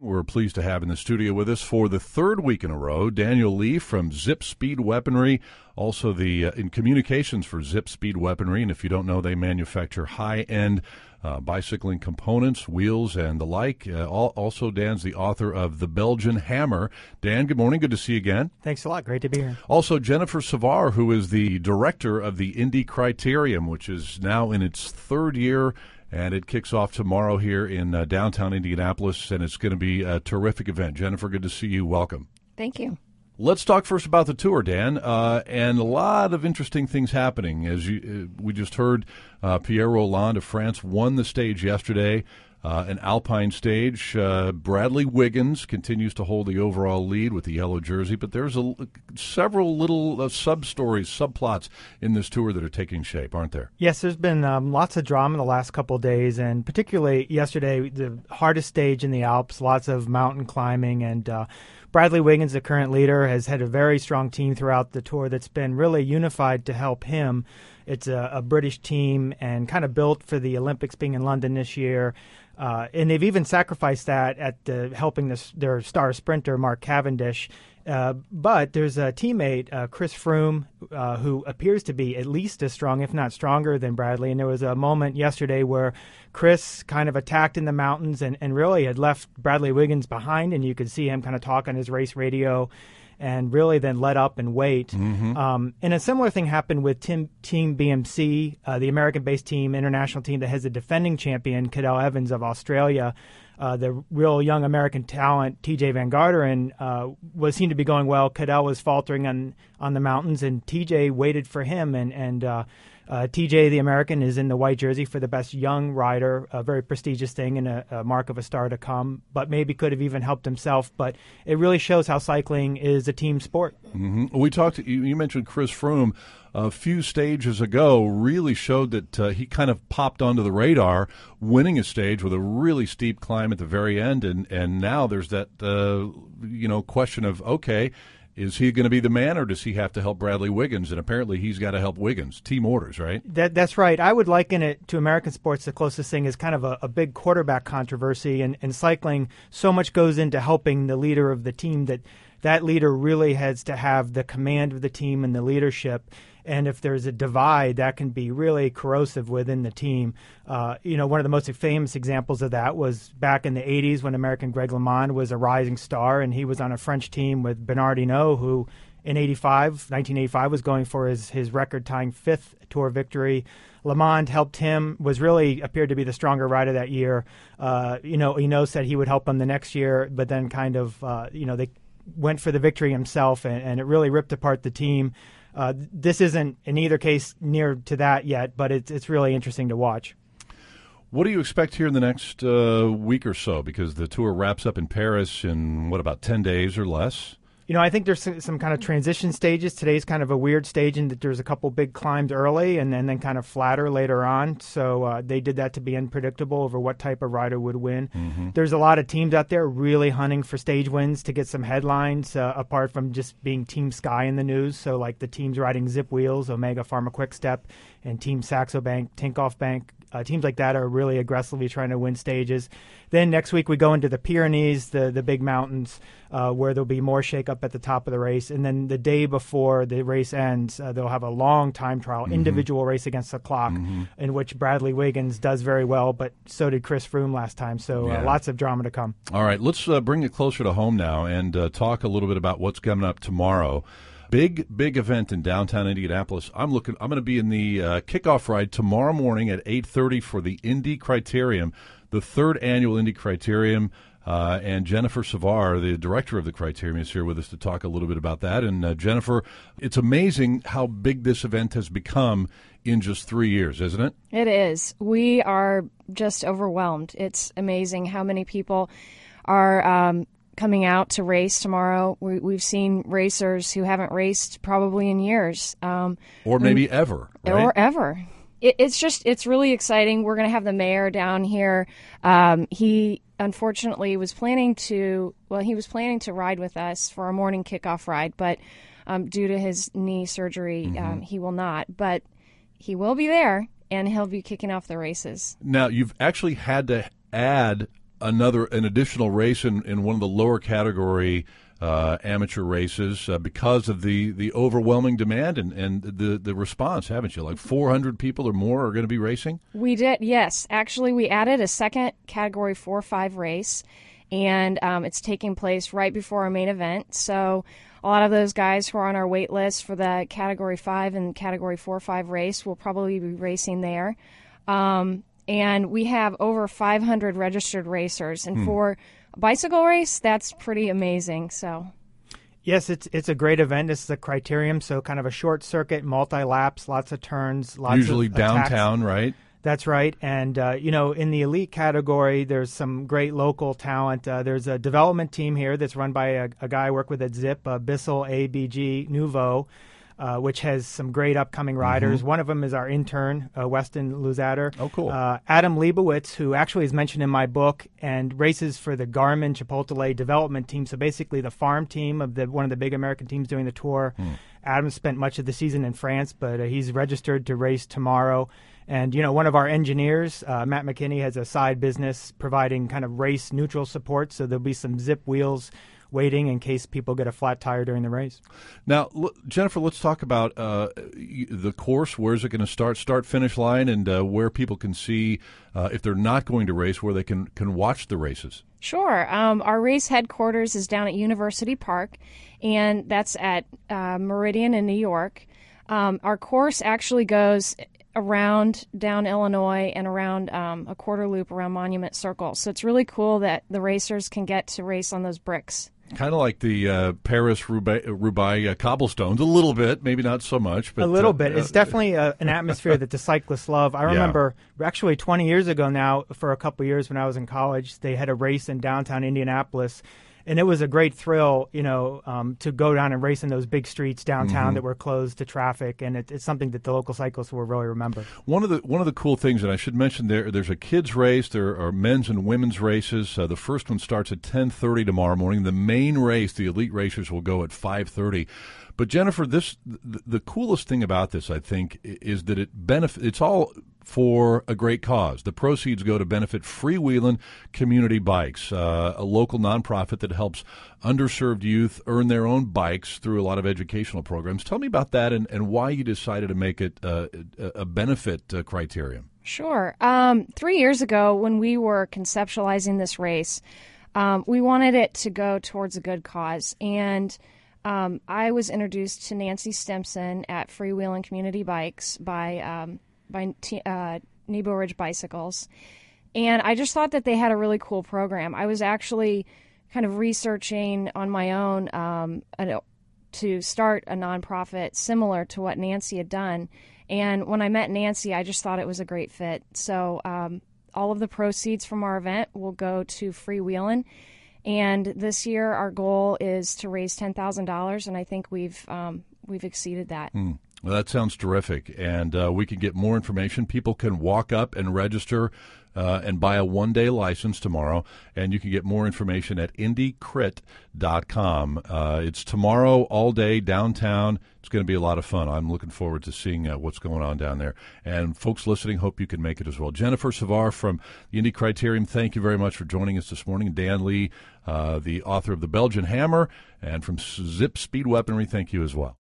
We're pleased to have in the studio with us for the third week in a row, Daniel Lee from Zip Speed Weaponry, also the in communications for Zip Speed Weaponry. And if you don't know, they manufacture high-end bicycling components, wheels, and the like. Also, Dan's the author of The Belgian Hammer. Dan, good morning. Good to see you again. Thanks a lot. Great to be here. Also, Jennifer Savar, who is the director of the Indy Criterium, which is now in its third year. And it kicks off tomorrow here in downtown Indianapolis, and it's going to be a terrific event. Jennifer, good to see you. Welcome. Thank you. Let's talk first about the tour, Dan, and a lot of interesting things happening. As we just heard, Pierre Rolland of France won the stage yesterday, an Alpine stage. Bradley Wiggins continues to hold the overall lead with the yellow jersey, but there's several little sub-stories, subplots in this tour that are taking shape, aren't there? Yes, there's been lots of drama in the last couple of days, and particularly yesterday, the hardest stage in the Alps, lots of mountain climbing, and Bradley Wiggins, the current leader, has had a very strong team throughout the tour that's been really unified to help him. It's a British team and kind of built for the Olympics being in London this year. And they've even sacrificed that at helping their star sprinter, Mark Cavendish. But there's a teammate, Chris Froome, who appears to be at least as strong, if not stronger, than Bradley. And there was a moment yesterday where Chris kind of attacked in the mountains and really had left Bradley Wiggins behind, and you could see him kind of talk on his race radio and really then let up and wait. Mm-hmm. And a similar thing happened with Team BMC, the American-based team, international team that has the defending champion, Cadel Evans of Australia. The real young American talent, TJ Van Garderen, seemed to be going well. Cadel was faltering on the mountains, and TJ waited for him. And TJ, the American, is in the white jersey for the best young rider, a very prestigious thing and a mark of a star to come, but maybe could have even helped himself. But it really shows how cycling is a team sport. Mm-hmm. We talked. You mentioned Chris Froome a few stages ago, really showed that he kind of popped onto the radar, winning a stage with a really steep climb at the very end, and now there's that question of, okay, is he going to be the man, or does he have to help Bradley Wiggins? And apparently he's got to help Wiggins. Team orders, right? That's right. I would liken it to American sports. The closest thing is kind of a big quarterback controversy. And in cycling, so much goes into helping the leader of the team that leader really has to have the command of the team and the leadership. And if there's a divide, that can be really corrosive within the team. One of the most famous examples of that was back in the 80s when American Greg LeMond was a rising star, and he was on a French team with Bernard Hinault, who in 1985 was going for his record-tying fifth Tour victory. LeMond helped him, appeared to be the stronger rider that year. Hinault said he would help him the next year, but then kind of, they went for the victory himself, and it really ripped apart the team. This isn't, in either case, near to that yet, but it's really interesting to watch. What do you expect here in the next week or so? Because the tour wraps up in Paris in, about 10 days or less? I think there's some kind of transition stages. Today's kind of a weird stage in that there's a couple big climbs early and then kind of flatter later on. So they did that to be unpredictable over what type of rider would win. Mm-hmm. There's a lot of teams out there really hunting for stage wins to get some headlines, apart from just being Team Sky in the news. So like the teams riding Zip Wheels, Omega Pharma Quickstep, and Team Saxo Bank, Tinkoff Bank. Teams like that are really aggressively trying to win stages. Then next week we go into the Pyrenees, the big mountains, where there'll be more shakeup at the top of the race. And then the day before the race ends, they'll have a long time trial, mm-hmm. individual race against the clock, mm-hmm. in which Bradley Wiggins does very well, but so did Chris Froome last time. So lots of drama to come. All right, let's bring it closer to home now and talk a little bit about what's coming up tomorrow. Big event in downtown Indianapolis. I'm going to be in the kickoff ride tomorrow morning at 8:30 for the Indy Criterium, the third annual Indy Criterium. And Jennifer Savar, the director of the Criterium, is here with us to talk a little bit about that. And Jennifer, it's amazing how big this event has become in just 3 years, isn't it? It is. We are just overwhelmed. It's amazing how many people are coming out to race tomorrow. We've seen racers who haven't raced probably in years. Or maybe ever, right? Or ever. It's really exciting. We're going to have the mayor down here. He unfortunately was planning to ride with us for a morning kickoff ride, but due to his knee surgery, mm-hmm. He will not. But he will be there, and he'll be kicking off the races. Now, you've actually had to add an additional race in one of the lower category amateur races because of the overwhelming demand and the response, haven't you? Like 400 people or more are going to be racing? We did, yes. Actually, we added a second Category 4-5 race, and it's taking place right before our main event. So a lot of those guys who are on our wait list for the Category 5 and Category 4-5 race will probably be racing there. And we have over 500 registered racers. And for a bicycle race, that's pretty amazing. So, yes, it's a great event. This is a criterium, so kind of a short circuit, multi-laps, lots of turns, lots usually of downtown, attacks. right? That's right. And, in the elite category, there's some great local talent. There's a development team here that's run by a guy I work with at Zip, Bissell ABG Nouveau, which has some great upcoming riders. One of them is our intern, Weston Luzader. Oh, cool. Adam Leibowitz, who actually is mentioned in my book and races for the Garmin Chipotle development team. So basically the farm team of one of the big American teams doing the tour. Adam spent much of the season in France, but he's registered to race tomorrow. And, one of our engineers, Matt McKinney, has a side business providing kind of race neutral support. So there'll be some Zip wheels waiting in case people get a flat tire during the race. Now, Jennifer, let's talk about the course. Where's it going to start, finish line, and where people can see, if they're not going to race, where they can watch the races. Sure. Our race headquarters is down at University Park, and that's at Meridian in New York. Our course actually goes around down Illinois and around a quarter loop around Monument Circle. So it's really cool that the racers can get to race on those bricks. Kind of like the Paris-Roubaix cobblestones, a little bit, maybe not so much. But, a little bit. It's definitely an atmosphere that the cyclists love. I remember actually 20 years ago now, for a couple of years when I was in college, they had a race in downtown Indianapolis. And it was a great thrill, to go down and race in those big streets downtown that were closed to traffic, and it's something that the local cyclists will really remember. One of the cool things, and I should mention, there's a kids race, there are men's and women's races. The first one starts at 10:30 tomorrow morning. The main race, the elite racers, will go at 5:30. But Jennifer, the coolest thing about this, I think, is that it's all for a great cause. The proceeds go to benefit Freewheelin' Community Bikes, a local nonprofit that helps underserved youth earn their own bikes through a lot of educational programs. Tell me about that and why you decided to make it a benefit criterion. Sure. 3 years ago, when we were conceptualizing this race, we wanted it to go towards a good cause. And I was introduced to Nancy Stimson at Freewheelin' Community Bikes by Nebo Ridge Bicycles. And I just thought that they had a really cool program. I was actually kind of researching on my own to start a nonprofit similar to what Nancy had done. And when I met Nancy, I just thought it was a great fit. So all of the proceeds from our event will go to Freewheelin'. And this year, our goal is to raise $10,000, and I think we've exceeded that. Well, that sounds terrific, and we can get more information. People can walk up and register and buy a one-day license tomorrow, and you can get more information at IndyCrit.com. It's tomorrow all day downtown. It's going to be a lot of fun. I'm looking forward to seeing what's going on down there. And folks listening, hope you can make it as well. Jennifer Savard from the Indy Criterium, thank you very much for joining us this morning. Dan Lee, the author of The Belgian Hammer, and from Zip Speed Weaponry, thank you as well.